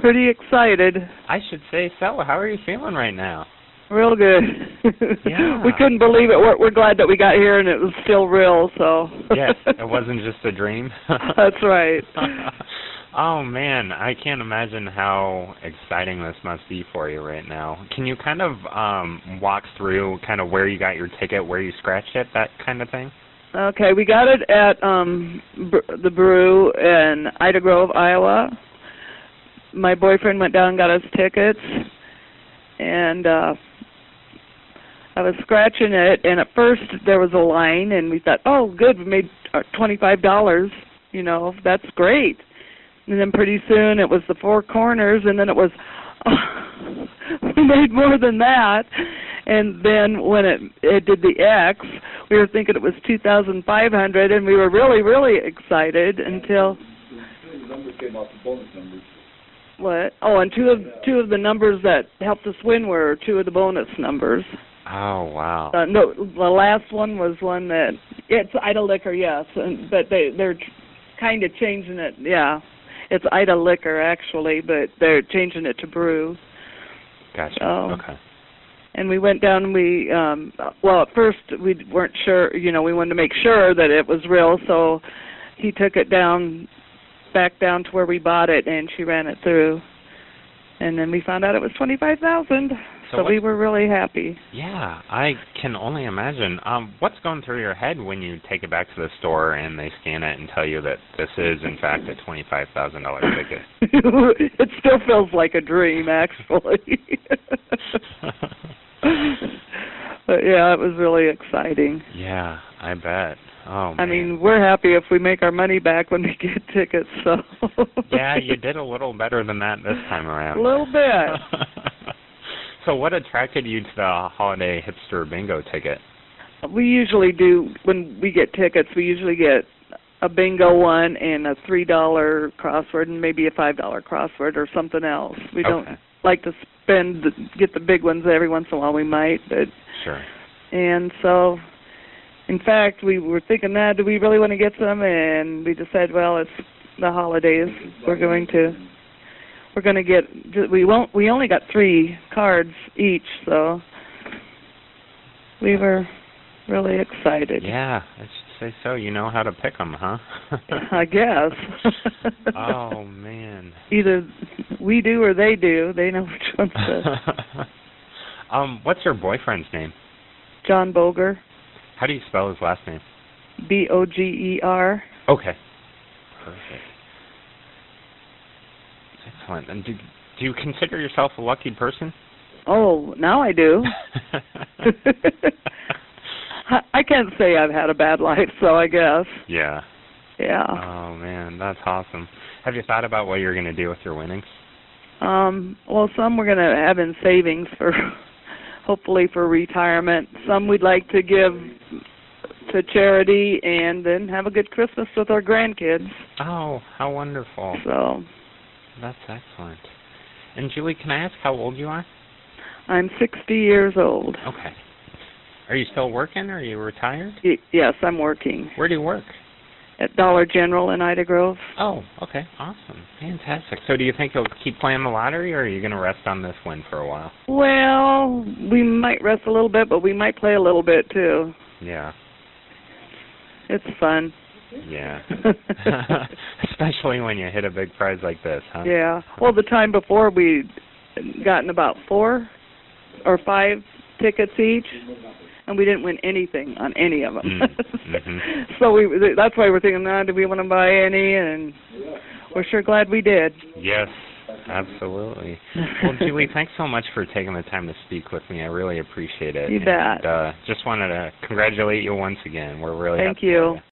pretty excited. I should say so. How are you feeling right now? Real good. Yeah. We couldn't believe it. We're glad that we got here and it was still real, so. Yes, it wasn't just a dream. That's right. Oh, man, I can't imagine how exciting this must be for you right now. Can you kind of walk through kind of where you got your ticket, where you scratched it, that kind of thing? Okay, we got it at the Brew in Ida Grove, Iowa. My boyfriend went down and got us tickets, and I was scratching it, and at first there was a line, and we thought, oh, good, we made $25, you know, that's great. And then pretty soon it was the four corners, and then it was, we made more than that. And then when it did the X, we were thinking it was $2,500, and we were really, really excited until... The numbers came off the bonus numbers. What? Oh, and two of the numbers that helped us win were two of the bonus numbers. Oh, wow. No, the last one was one that... It's Ida Liquor, yes, but they're kind of changing it, yeah. It's Ida Liquor, actually, but they're changing it to Brew. Gotcha. Okay. And we went down and we, well, at first we weren't sure, you know, we wanted to make sure that it was real, so he took it back down to where we bought it, and she ran it through. And then we found out it was $25,000, so we were really happy. Yeah, I can only imagine. What's going through your head when you take it back to the store and they scan it and tell you that this is, in fact, a $25,000 ticket? It still feels like a dream, actually. But, yeah, it was really exciting. Yeah, I bet. Oh, man. I mean, we're happy if we make our money back when we get tickets, so. Yeah, you did a little better than that this time around. A little bit. So what attracted you to the Holiday Hipster Bingo ticket? We usually do, when we get tickets, we usually get a bingo one and a $3 crossword and maybe a $5 crossword or something else. We don't like to get the big ones every once in a while. We might, but. Sure. And so... In fact, we were thinking, do we really want to get some? And we decided, well, it's the holidays. We're going to get. We only got 3 cards each, so we were really excited. Yeah, I should say so. You know how to pick them, huh? I guess. Oh man. Either we do or they do. They know which one's What's your boyfriend's name? John Boger. How do you spell his last name? Boger. Okay. Perfect. Excellent. And do you consider yourself a lucky person? Oh, now I do. I can't say I've had a bad life, so I guess. Yeah. Yeah. Oh, man, that's awesome. Have you thought about what you're going to do with your winnings? Well, some we're going to have in savings for... hopefully for retirement. Some we'd like to give to charity and then have a good Christmas with our grandkids. Oh, how wonderful. So. That's excellent. And Julie, can I ask how old you are? I'm 60 years old. Okay. Are you still working or are you retired? Yes, I'm working. Where do you work? At Dollar General in Ida Grove. Oh, okay. Awesome. Fantastic. So do you think you'll keep playing the lottery, or are you going to rest on this win for a while? Well, we might rest a little bit, but we might play a little bit, too. Yeah. It's fun. Yeah. Especially when you hit a big prize like this, huh? Yeah. Well, the time before we'd gotten about 4 or 5 tickets each. And we didn't win anything on any of them. Mm-hmm. So that's why we're thinking, do we want to buy any? And we're sure glad we did. Yes, absolutely. Well, Julie, thanks so much for taking the time to speak with me. I really appreciate it. You bet. And just wanted to congratulate you once again. We're really happy. Thank you.